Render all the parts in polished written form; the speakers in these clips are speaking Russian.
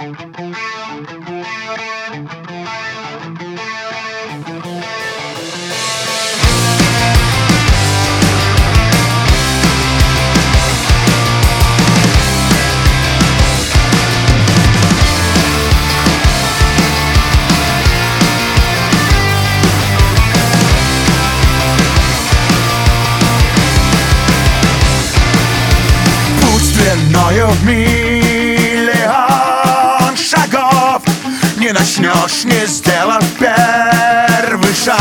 Длиною в миллион шагов не начнешь, не сделав первый шаг.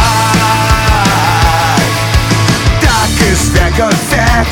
Так из века в век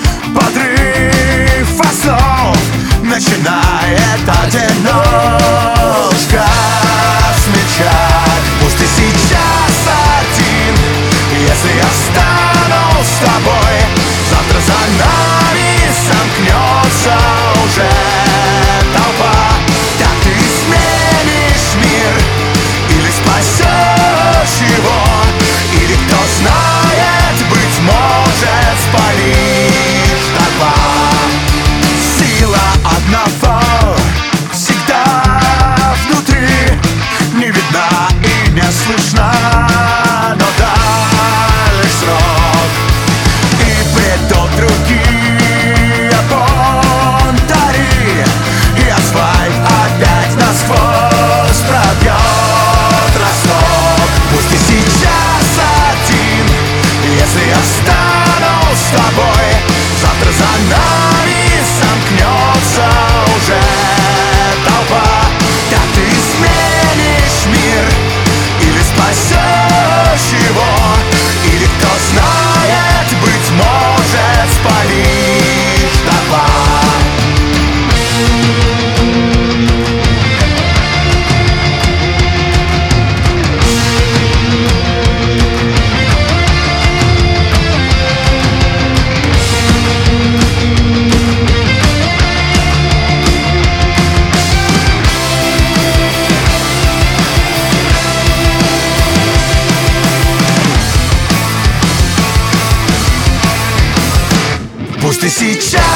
подрыв основ начинает одиночка смельчак. Пусть ты сейчас один, если я стану с тобой, завтра за нами сомкнется уже толпа. Так ты изменишь мир или спасешь его, или кто знает, быть может, спалишь дотла. Сила одного всегда внутри, не видна и не слышна, но дай лишь срок, и придут другие бунтари, и асфальт опять насквозь пробьет росток. Пусть ты сейчас один, если я стану с тобой, завтра за нами сомкнется уже толпа. Так ты изменишь мир или спасешь его, или кто знает, быть может, спалишь дотла. Пусть ты сейчас